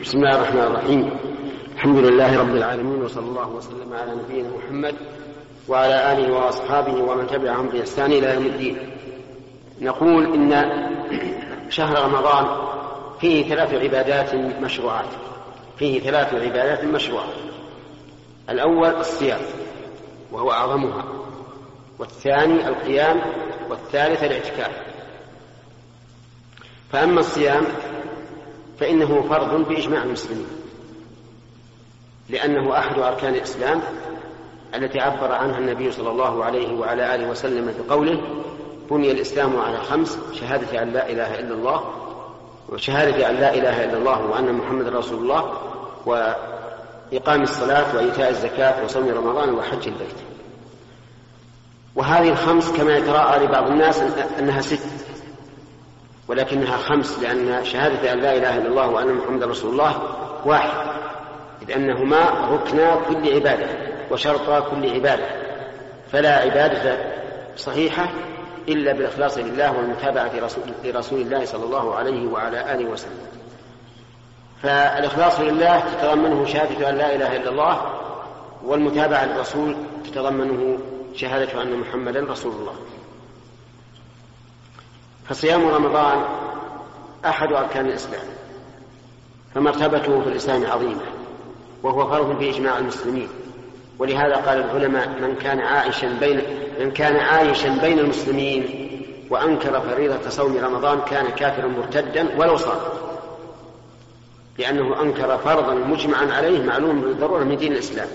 بسم الله الرحمن الرحيم. الحمد لله رب العالمين، وصلى الله وسلم على نبينا محمد وعلى آله وأصحابه ومن تبعهم بإحسان إلى يوم الدين. نقول إن شهر رمضان فيه ثلاث عبادات مشروعات. الأول الصيام وهو أعظمها، والثاني القيام، والثالث الاعتكاف. فأما الصيام فإنه فرض بإجماع المسلمين، لأنه أحد أركان الإسلام التي عبر عنها النبي صلى الله عليه وعلى آله وسلم بقوله: بني الإسلام على 5: شهادة أن لا إله إلا الله، وشهادة أن لا إله إلا الله وأن محمد رسول الله، وإقام الصلاة، وإيتاء الزكاة، وصوم رمضان، وحج البيت. وهذه 5 كما يتراءى لبعض الناس أنها 6، ولكنها 5 لأن شهادة أن لا إله إلا الله وأن محمد رسول الله 1، إذ أنهما ركنا كل عبادة وشرطا كل عبادة، فلا عبادة صحيحة إلا بالإخلاص لله والمتابعة لرسول الله صلى الله عليه وعلى آله وسلم. فالإخلاص لله تتضمنه شهادة أن لا إله إلا الله، والمتابعة للرسول تتضمنه شهادة أن محمدا رسول الله. فصيام رمضان أحد أركان الإسلام، فمرتبته في الإسلام عظيمة، وهو فرض بإجماع المسلمين. ولهذا قال العلماء: من كان عايشا بين المسلمين وأنكر فريضة صوم رمضان كان كافرا مرتدا ولو صام، لأنه أنكر فرضا مجمعا عليه معلوم بالضرورة من دين الإسلام.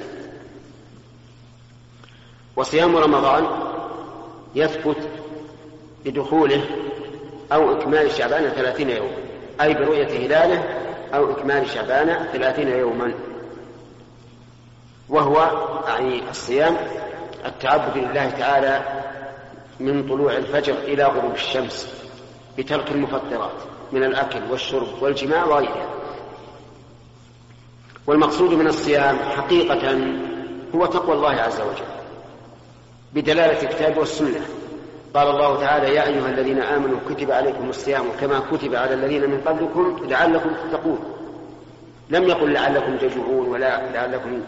وصيام رمضان يثبت بدخوله أو إكمال شعبان 30 يوما، أي برؤية هلاله أو إكمال شعبان 30 يوما. وهو يعني الصيام التعبد لله تعالى من طلوع الفجر إلى غروب الشمس بترك المفطرات من الأكل والشرب والجماع وغيرها. والمقصود من الصيام حقيقة هو تقوى الله عز وجل بدلالة الكتاب والسنة. قال الله تعالى: يا أيها الذين آمنوا كتب عليكم الصيام كما كتب على الذين من قبلكم لعلكم تتقون. لم يقل لعلكم تجوعون ولا لعلكم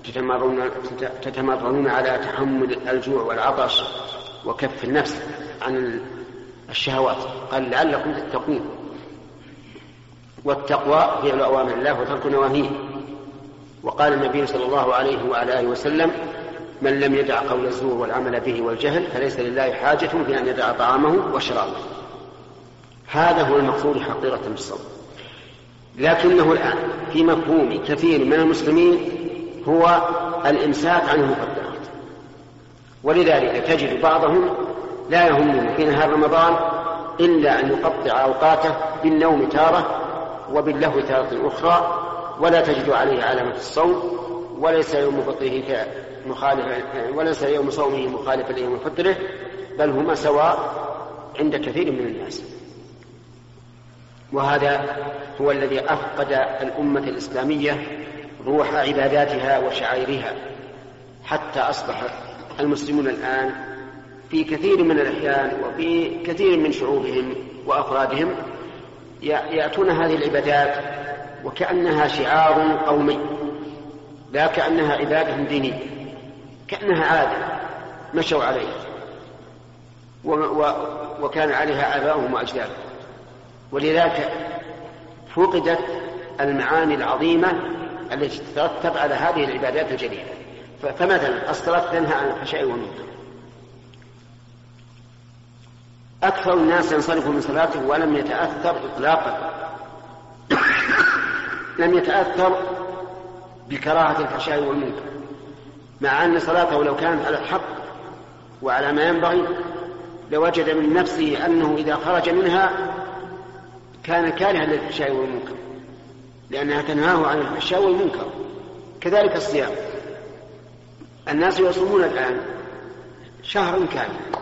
تتمرنون على تحمل الجوع والعطش وكف النفس عن الشهوات، قال لعلكم تتقون. والتقوى فعل أوامر الله وترك نواهيه. وقال النبي صلى الله عليه وعلى آله وسلم: من لم يدع قول الزور والعمل به والجهل فليس لله حاجة في أن يدع طعامه وشرابه. هذا هو المقصود حقيقة بالصوم. لكنه الآن في مفهوم كثير من المسلمين هو الإمساك عن المفطرات، ولذلك تجد بعضهم لا يهمه في نهار رمضان إلا أن يقطع أوقاته بالنوم تارة وباللهو تارة أخرى، ولا تجد عليه علامة الصوم، وليس يوم صومه مخالفا ليوم فطره، بل هما سواء عند كثير من الناس. وهذا هو الذي أفقد الأمة الإسلامية روح عباداتها وشعائرها، حتى أصبح المسلمون الآن في كثير من الأحيان وفي كثير من شعوبهم وأفرادهم يأتون هذه العبادات وكأنها شعار قومي، لا كأنها عبادة دينية، كأنها عادة مشوا عليها وكان عليها آباؤهم وأجدادهم. ولذلك فقدت المعاني العظيمة التي تترتب على هذه العبادات الجليلة. فمثلا الصلاة تنهى عن الفحشاء والمنكر، أكثر الناس ينصرف من صلاته ولم يتأثر إطلاقا لم يتأثر بكراهة الفحشاء والمنكر، مع أن صلاته لو كانت على الحق وعلى ما ينبغي لوجد من نفسه أنه إذا خرج منها كان كارها للفحشاء والمنكر، لأنها تنهاه عن الفحشاء والمنكر. كذلك الصيام، الناس يصومون الآن شهر كامل،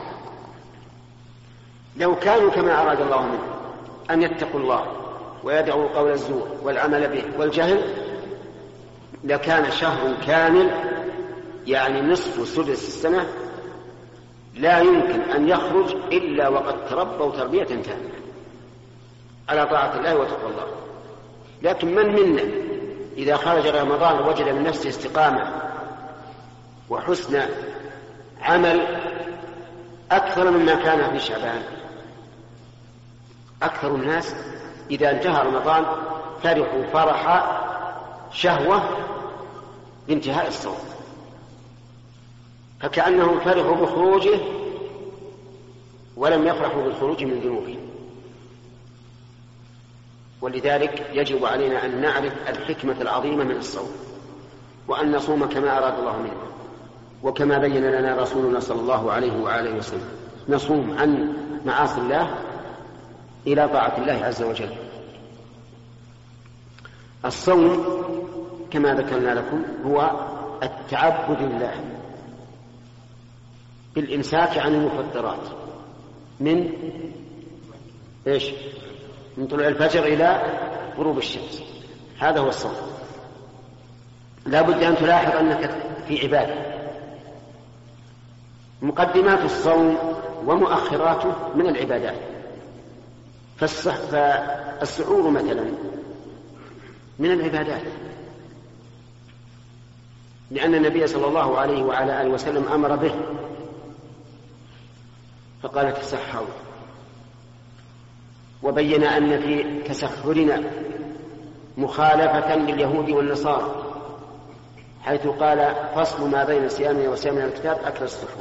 لو كانوا كما أراد الله منهم أن يتقوا الله ويدعوا قول الزور والعمل به والجهل لكان شهر كامل، يعني نصف سدس السنة، لا يمكن أن يخرج إلا وقد تربوا تربية تامة على طاعة الله وتقوى الله. لكن من منا إذا خرج رمضان وجد من نفسه استقامة وحسن عمل أكثر مما كان في شعبان؟ أكثر الناس إذا انتهى رمضان فرحوا فرح شهوة بانتهاء الصوم، فكأنهم فرحوا بخروجه ولم يفرحوا بالخروج من ذنوبهم. ولذلك يجب علينا أن نعرف الحكمة العظيمة من الصوم، وأن نصوم كما أراد الله منا وكما بين لنا رسولنا صلى الله عليه وآله وسلم، نصوم عن معاصي الله إلى طاعة الله عز وجل. الصوم كما ذكرنا لكم هو التعبد لله بالإمساك عن المفطرات من إيش؟ من طلوع الفجر إلى غروب الشمس، هذا هو الصوم. لا بد أن تلاحظ أنك في عبادة. مقدمات الصوم ومؤخراته من العبادات، فالسحور مثلا من العبادات، لأن النبي صلى الله عليه وعلى آله وسلم أمر به فقال تسحروا، وبين أن في تسحرنا مخالفة لليهود والنصارى حيث قال فصل ما بين صيامنا وصيامنا الكتاب أكل السحور.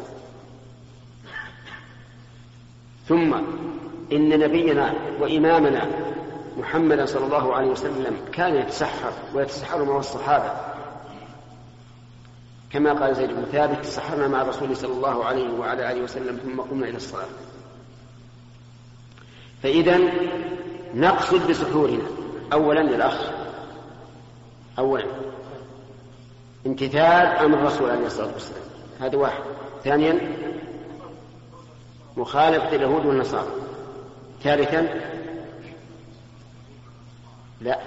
ثم إن نبينا وإمامنا محمد صلى الله عليه وسلم كان يتسحر ويتسحر مع الصحابة، كما قال زيد بن ثابت تسحرنا مع الرسول صلى الله عليه وعلى آله وسلم ثم قمنا إلى الصلاة. فإذا نقصد بسحورنا أولا للأخ، أولا امتثال أمر الرسول عليه الصلاة والسلام، هذا واحد. ثانيا مخالفة اليهود والنصارى. ثالثا لا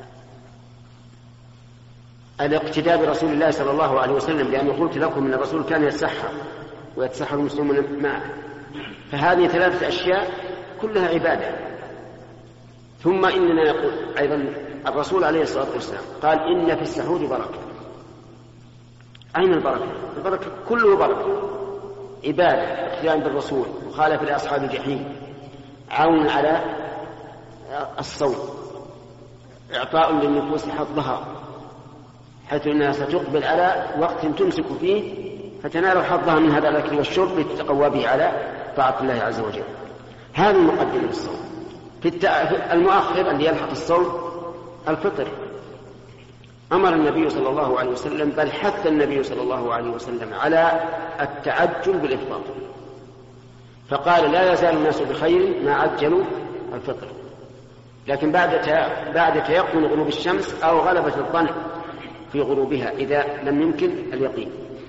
الاقتداء برسول الله صلى الله عليه وسلم، لأنه قلت لكم أن الرسول كان يتسحر ويتسحر المسلمون معه، فهذه ثلاثة أشياء كلها عبادة. ثم إننا نقول أيضا الرسول عليه الصلاة والسلام قال إن في السحور بركة. أين البركة؟ البركة كله بركة، عبادة، اقتداء بالرسول، مخالفة لأصحاب الجحيم، عون على الصوم، إعطاء للنفوس حظها حيث أنها ستقبل على وقت تمسك فيه فتنال حظها من هذا الأكل والشرب لتتقوى به على طاعة الله عز وجل. هذه مقدمة الصوم. في المؤخر اللي يلحق الصوم الفطر، أمر النبي صلى الله عليه وسلم بل حث النبي صلى الله عليه وسلم على التعجل بالإفطار، فقال لا يزال الناس بخير ما عجلوا الفطر، لكن بعد تيقن غروب الشمس أو غلبة الظن في غروبها إذا لم يمكن اليقين.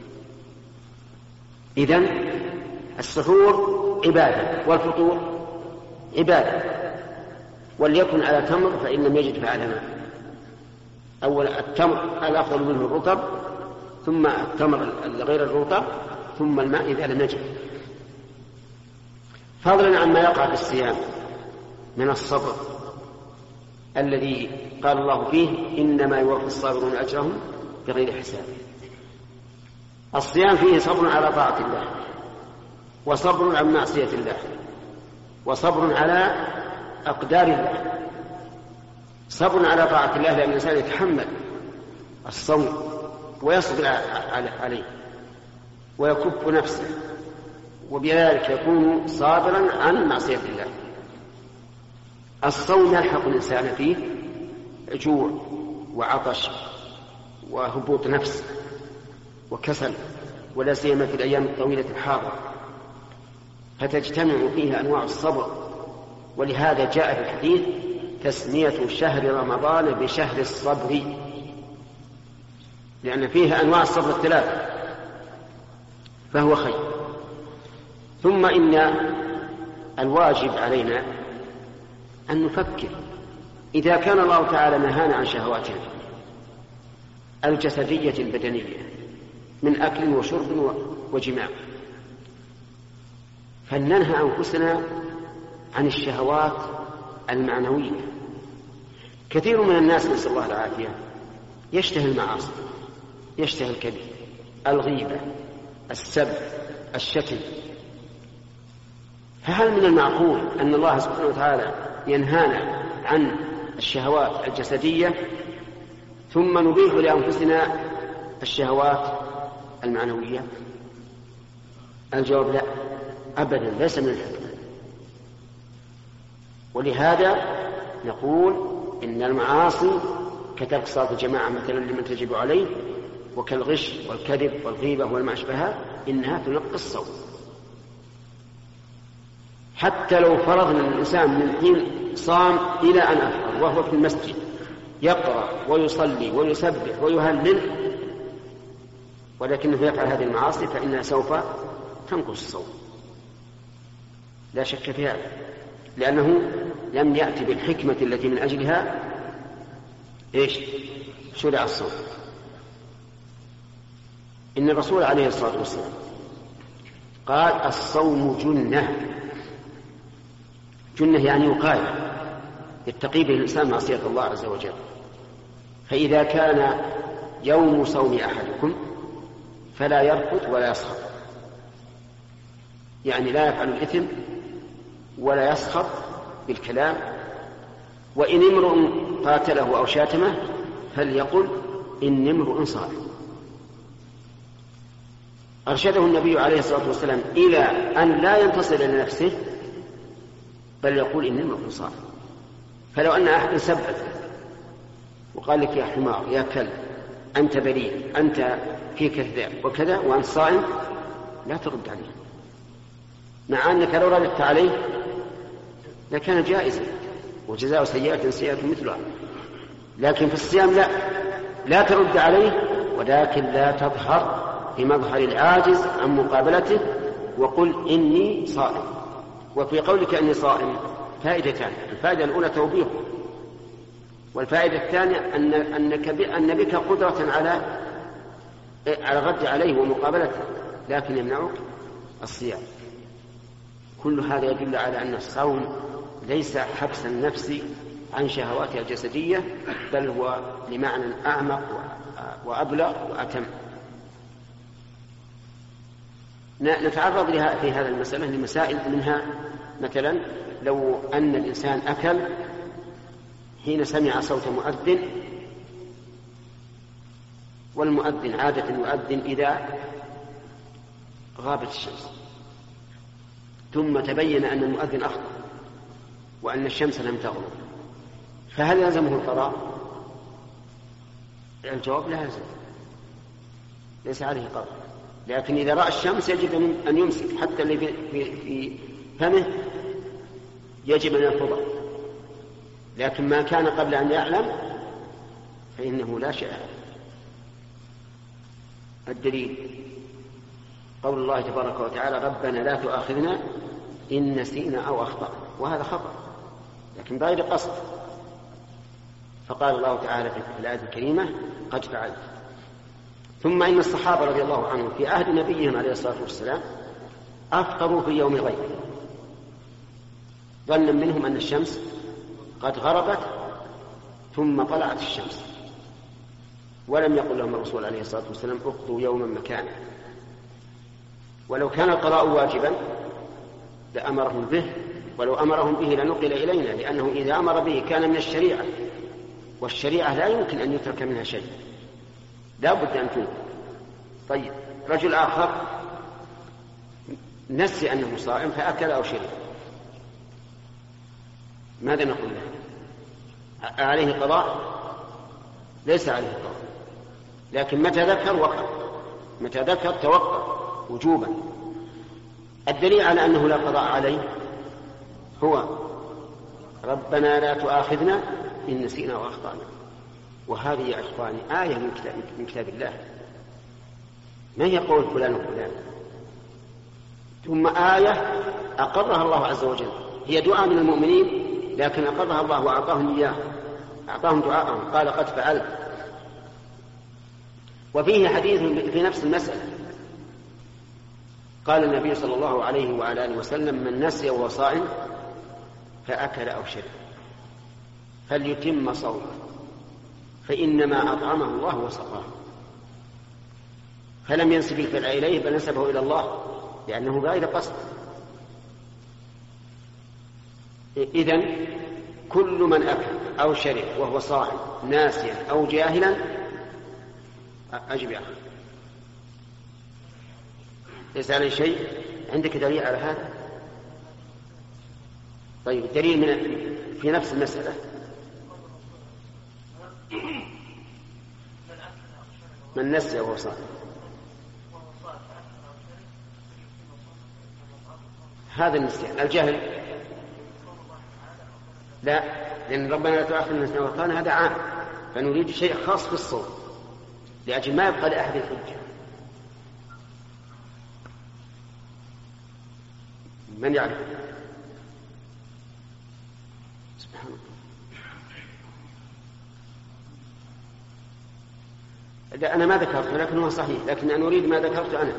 إذن السحور عبادة والفطور عبادة، وليكن على تمر فإن لم يجد فعلى ماء. أول التمر الأفضل منه الرطب، ثم التمر غير الرطب، ثم الماء إذا لم يجد. فضلا عما يقع في الصيام من الصبر الذي قال الله فيه إنما يوفى الصابرون أجرهم بغير حساب. الصيام فيه صبر على طاعة الله، وصبر عن معصية الله، وصبر على أقدار الله. صبر على طاعة الله لأن الإنسان يتحمل الصوم ويصبر عليه ويكف نفسه، وبذلك يكون صابرا عن معصية الله. الصوم يلحق الإنسان فيه جوع وعطش وهبوط نفس وكسل، ولا سيما في الأيام الطويلة الحاضرة، فتجتمع فيه أنواع الصبر. ولهذا جاء في الحديث تسمية شهر رمضان بشهر الصبر، لأن فيه أنواع الصبر الثلاثة، فهو خير. ثم إن الواجب علينا أن نفكر إذا كان الله تعالى نهانا عن شهواتنا الجسدية البدنية من أكل وشرب وجماع، فلننهى أنفسنا عن الشهوات المعنوية كثير من الناس نسأل الله العافية يشتهي المعاصي، يشتهي الكذب، الغيبة، السب، الشتم. فهل من المعقول أن الله سبحانه وتعالى ينهانا عن الشهوات الجسدية ثم نبيح لأنفسنا الشهوات المعنوية؟ الجواب لا، أبدا، ليس من الحكمة. ولهذا نقول إن المعاصي كترك صلاة الجماعة مثلا لمن تجب عليه، وكالغش والكذب والغيبة وما أشبهها، إنها تنقص الصوم. حتى لو فرضنا الإنسان من حين صام إلى أن أفطر وهو في المسجد يقرأ ويصلي ويسبح ويهلل ولكنه يفعل هذه المعاصي فإنها سوف تنقص الصوم، لا شك في هذا، لأنه لم يأتي بالحكمة التي من أجلها شرع الصوم. إن الرسول عليه الصلاة والسلام قال الصوم جنة، جنة يعني وقاية يتقي به الإنسان معصية الله عز وجل. فإذا كان يوم صوم أحدكم فلا يرفث ولا يسخط، يعني لا يفعل الإثم ولا يسخط بالكلام، وإن امرؤ قاتله أو شاتمه فليقل إني امرؤ صائم. أرشده النبي عليه الصلاة والسلام إلى أن لا ينتصر إلى نفسه بل يقول إني امرؤ صائم. فلو أن أحد سبك وقال لك يا حمار يا كلب أنت بريء أنت فيك كذا وكذا وأنت صائم، لا ترد عليه، مع أنك لو رددت عليه لكان جائزا وجزاء سيئة سيئة مثلها. لكن في الصيام لا ترد عليه، ولكن لا تظهر بمظهر العاجز عن مقابلته وقل إني صائم. وفي قولك إني صائم فائدتان: الفائدة الأولى توبيخ، والفائدة الثانية أن بك قدرة على الرد عليه ومقابلته، لكن يمنعك الصيام. كل هذا يدل على أن الصوم ليس حبس النفس عن شهواتها الجسدية، بل هو لمعنى أعمق وأبلغ وأتم. نتعرض لها في هذا المسألة لمسائل منها مثلا لو أن الإنسان أكل حين سمع صوت مؤذن، والمؤذن عادة يؤذن إذا غابت الشمس، ثم تبين أن المؤذن أخطأ وأن الشمس لم تغرب، فهل يلزمه القضاء؟ الجواب لا يلزم، ليس عليه قضاء، لكن إذا رأى الشمس يجب أن يمسك، حتى اللي في فمه يجب أن يرفضه، لكن ما كان قبل أن يعلم فإنه لا شيء. الدليل قول الله تبارك وتعالى: ربنا لا تؤاخذنا إن نسينا أو أخطأنا، وهذا خطأ لكن بغير قصد، فقال الله تعالى في الآية الكريمة: قد فعلت. ثم إن الصحابة رضي الله عنهم في عهد نبيهم عليه الصلاة والسلام أفطروا في يوم غيب، ظنا منهم أن الشمس قد غربت ثم طلعت الشمس، ولم يقل لهم الرسول عليه الصلاة والسلام اقضوا يوما مكانه. ولو كان القضاء واجبا لأمرهم به، ولو أمرهم به لنقل إلينا، لأنه إذا أمر به كان من الشريعة، والشريعة لا يمكن أن يترك منها شيء، لا بد أن تنقل. طيب، رجل آخر نسي أنه صائم فأكل أو شرب، ماذا نقول له؟ عليه قضاء؟ ليس عليه قضاء، لكن متى ذكر وقع، متى ذكر توقع وجوبا. الدليل على أنه لا قضاء عليه هو ربنا لا تؤاخذنا إن نسينا وأخطأنا، وهذه يا إخواني آية من كتاب الله، ما هي قول فلان وفلان، ثم آية أقرها الله عز وجل، هي دعاء من المؤمنين لكن أقرها الله وأعطاهم إياه، أعطاهم دعاءهم، قال قد فعلت. وفيه حديث في نفس المسألة، قال النبي صلى الله عليه وعلى آله وسلم: من نسي وهو صائم فأكل أو شرب فليتم صومه فإنما أطعمه الله وسقاه. فلم ينسب الفعل إليه بل نسبه إلى الله لأنه بغير قصد. إذن كل من أكل أو شرب وهو صائم ناسيا أو جاهلا أجب يا أخي ليس عليه شيء. عندك دليل على هذا؟ طيب دليل في نفس المسألة. من نسي وهو صائم هذا النسيان. الجهل لا، لأن ربنا لا تؤاخذنا إن نسينا هذا عام، فنريد شيء خاص بالصوم لأجل ما يبقى لأحد الحجة. من يعرف؟ سبحان الله. أنا ما ذكرت لكن هو صحيح، لكن أنا أريد ما ذكرت أنا.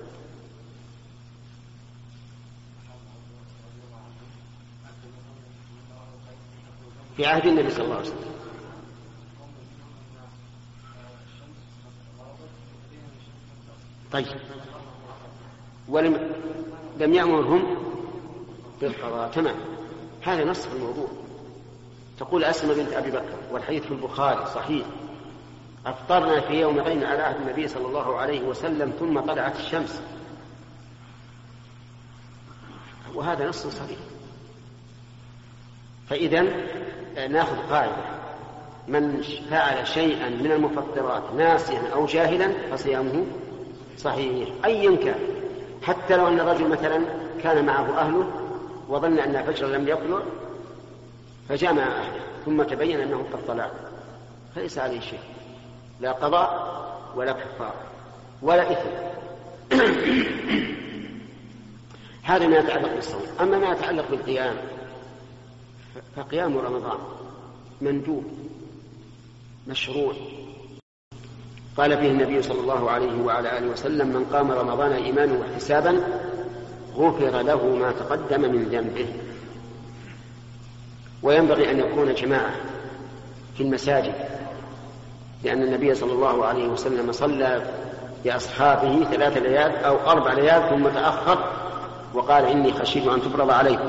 في عهد النبي صلى الله عليه وسلم. طيب لم يأمرهم بالقضاء. تمام، هذا نص في الموضوع. تقول أسماء بنت أبي بكر والحديث في البخاري صحيح: أفطرنا في يومين على عهد النبي صلى الله عليه وسلم ثم طلعت الشمس. وهذا نص صحيح. فإذا نأخذ قاعدة: من فعل شيئا من المفطرات ناسيا أو جاهلا فصيامه صحيح أيا كان، حتى لو أن الرجل مثلا كان معه أهله وظن أن الفجر لم يطلع فجامع أهله ثم تبين أنه قد طلع، فليس عليه شيء، لا قضاء ولا كفارة ولا إثم. هذا ما يتعلق بالصوم. أما ما يتعلق بالقيام فقيام رمضان مندوب مشروع، قال فيه النبي صلى الله عليه وعلى آله وسلم: من قام رمضان إيمانا واحتسابا غفر له ما تقدم من ذنبه. وينبغي أن يكون جماعة في المساجد، لأن النبي صلى الله عليه وسلم صلى بأصحابه 3 ليال أو 4 ليال ثم تأخر وقال: إني خشيت أن تفرض عليكم.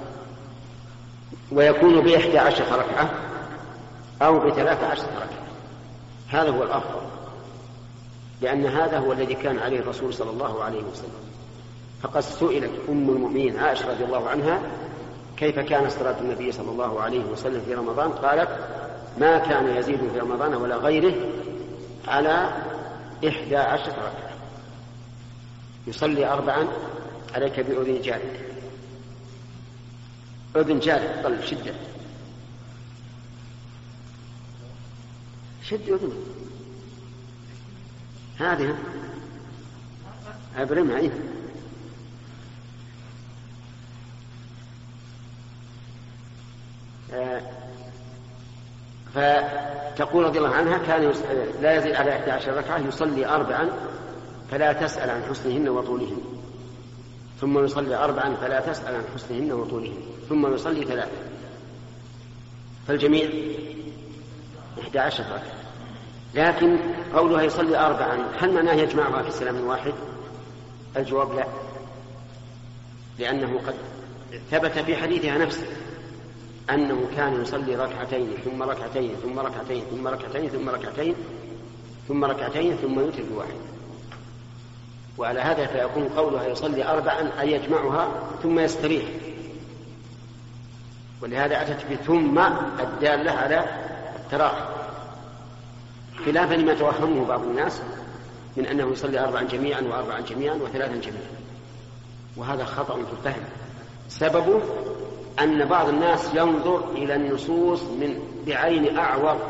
ويكون ب11 ركعة أو ب13 ركعة، هذا هو الأفضل، لأن هذا هو الذي كان عليه الرسول صلى الله عليه وسلم. فقد سئلت أم المؤمنين عائشة رضي الله عنها: كيف كان صلاة النبي صلى الله عليه وسلم في رمضان؟ قالت: ما كان يزيد في رمضان ولا غيره على 11 ركعة. يصلي 4 عليك بأذن جارك، أذن جارك طلب شدة، شد أذنه هذه أبرمها إيه؟ فتقول رضي الله عنها: كان لا يزيد على 11 ركعة، يصلي 4 فلا تسأل عن حسنهن وطولهن، ثم يصلي 4 فلا تسأل عن حسنهن وطولهن، ثم يصلي 3، فالجميع 11 ركعة. لكن قولها يصلي 4 هل معناه يجمعها في سلام واحد؟ الجواب لا، لأنه قد ثبت في حديثها نفسه أنه كان يصلي 2 ثم 2 ثم 2 ثم 2 ثم 2 ثم 2 ثم يوتر بواحد. وعلى هذا فيكون قولها يصلي 4 أي يجمعها ثم يستريح، ولهذا أتت بثم الدالة على التراخي، خلافا لما توهمه بعض الناس من أنه يصلي 4 جميعا و4 جميعا و3 جميعا، وهذا خطأ في الفهم. سببه أن بعض الناس ينظر إلى النصوص بعين أعور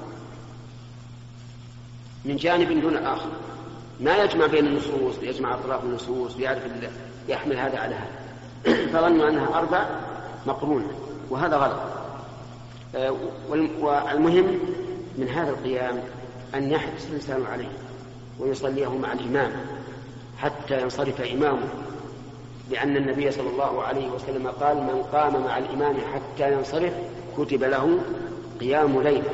من جانب دون آخر، ما يجمع بين النصوص، يجمع أطراف النصوص، يحمل هذا على هذا، فظنوا أنها 4 مقرونة، وهذا غلط. والمهم من هذا القيام أن يحرص الإنسان عليه ويصليه مع الإمام حتى ينصرف إمامه، لأن النبي صلى الله عليه وسلم قال: من قام مع الإمام حتى ينصرف كتب له قيام ليلة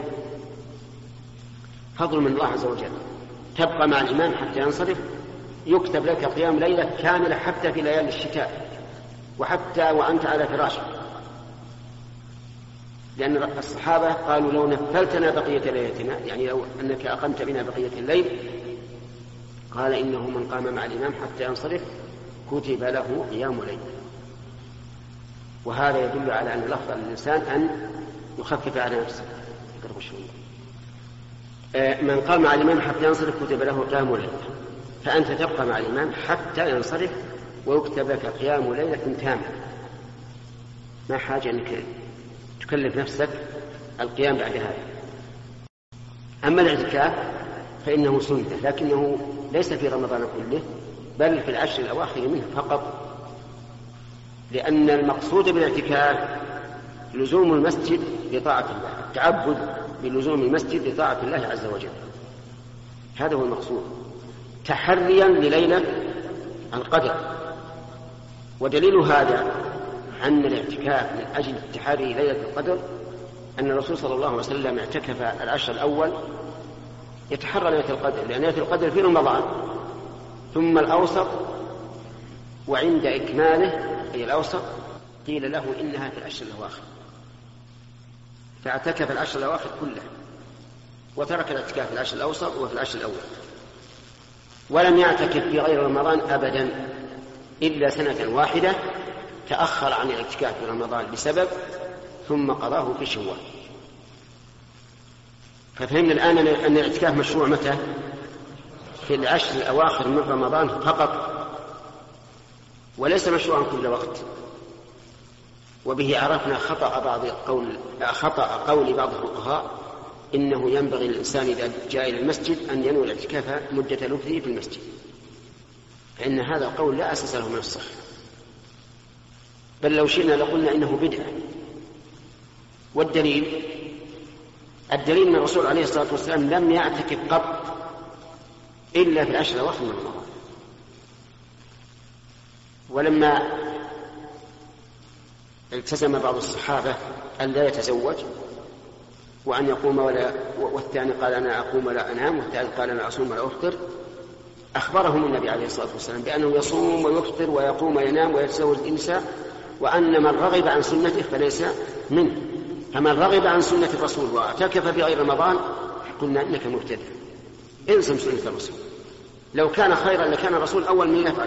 فضل من الله عز وجل، تبقى مع الإمام حتى ينصرف، يكتب لك قيام ليلة كاملة حتى في ليالي الشتاء وحتى وأنت على فراشك. لأن الصحابة قالوا لو نفلتنا بقية ليلتنا، يعني لو أنك أقمت بنا بقية الليل، قال إنه من قام مع الإمام حتى ينصرف كتب له قيام ليل. وهذا يدل على أن الأفضل للإنسان أن يخفف على نفسه. من قام مع الإمام حتى ينصرف كتب له قيام ليل، فأنت تبقى مع الإمام حتى ينصرف ويكتب لك قيام ليلة تامة، ما حاجة أنك تكلف نفسك القيام بعد هذا. أما الاعتكاف فإنه سنة، لكنه ليس في رمضان كله بل في العشر الأواخر منه فقط، لأن المقصود بالاعتكاف لزوم المسجد لطاعة الله، التعبد بلزوم المسجد لطاعة الله عز وجل، هذا هو المقصود، تحريا لليلة القدر. ودليل هذا أن الاعتكاف من أجل تحري ليلة القدر أن الرسول صلى الله عليه وسلم اعتكف العشر الأول يتحرى ليلة القدر، لأن ليلة القدر في رمضان، ثم الأوسط، وعند إكماله أي الأوسط قيل له إنها في العشر الأواخر، فاعتكف العشر الأواخر كله وترك الاعتكاف في العشر الأوسط وفي العشر الأول، ولم يعتكف في غير رمضان أبدا إلا سنة واحدة تأخر عن الاعتكاف في رمضان بسبب ثم قضاه في شوال. ففهمنا الآن أن الاعتكاف مشروع متى؟ في العشر الأواخر من رمضان فقط، وليس مشروعا كل وقت. وبه عرفنا خطأ قول بعض الفقهاء إنه ينبغي للإنسان إذا جاء إلى المسجد أن ينوي الاعتكاف مدة لبثه في المسجد، فإن هذا القول لا أساس له من الصحة، بل لو شئنا لقلنا إنه بدعة. والدليل أن الرسول عليه الصلاة والسلام لم يعتكف قط إلا في العشر الأواخر من رمضان. ولما التزم بعض الصحابة أن لا يتزوج وأن يقوم والثاني قال أنا أقوم ولا أنام، والثالث قال أنا أصوم ولا أفطر، أخبرهم النبي عليه الصلاة والسلام بأنه يصوم ويفطر ويقوم وينام ويتزوج النساء، وأن من رغب عن سنته فليس منه. فمن رغب عن سنة الرسول واعتكف في غير رمضان قلنا إنك مبتدع، إلزم سنة الرسول، لو كان خيرا لكان الرسول أول من يفعل.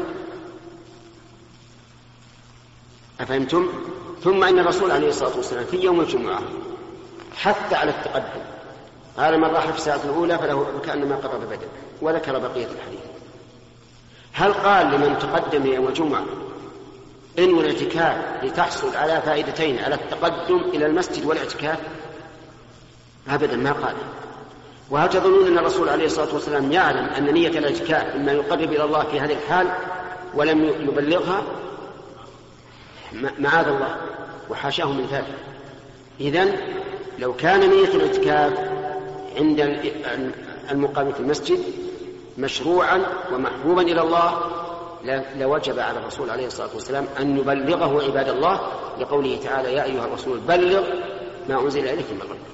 أفهمتم؟ ثم إن الرسول عليه الصلاة والسلام في يوم الجمعة حتى على التقدم، قال من راح في الساعة الأولى فله كأنما قرب بدنه، وذكر بقية الحديث. هل قال لمن تقدم يوم الجمعة إن الاعتكاف لتحصل على فائدتين، على التقدم إلى المسجد والاعتكاف؟ أبدا ما قال. وهل تظنون أن الرسول عليه الصلاة والسلام يعلم أن نية الاعتكاف مما يقرب إلى الله في هذه الحال ولم يبلغها؟ معاذ الله وحاشاه من ذلك. إذن لو كان نية الاعتكاف عند المقام في المسجد مشروعا ومحبوبا إلى الله لوجب على الرسول عليه الصلاة والسلام أن يبلغه عباد الله، لقوله تعالى يا أيها الرسول بلغ ما أنزل إليك من ربك.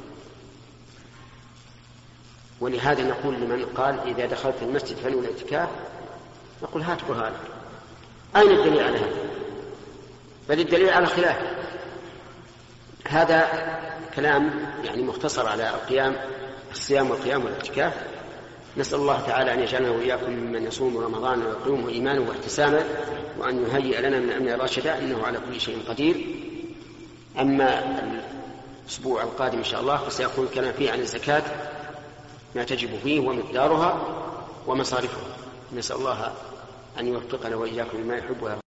ولهذا نقول لمن قال إذا دخلت المسجد فنوي الاعتكاف نقول هات برهانك، أين الدليل على هذا؟ بل الدليل على خلافه. هذا كلام يعني مختصر على الصيام والقيام والاعتكاف. نسأل الله تعالى أن يجعلنا وإياكم ممن يصوم رمضان ويقومه إيمانه واحتسابا، وأن يهيئ لنا من أمرنا رشدا، إنه على كل شيء قدير. أما الأسبوع القادم إن شاء الله فسيكون الكلام فيه عن الزكاة، ما تجب فيه ومقدارها ومصارفها. نسأل الله أن يوفقنا وإياكم لما يحب ويرضى.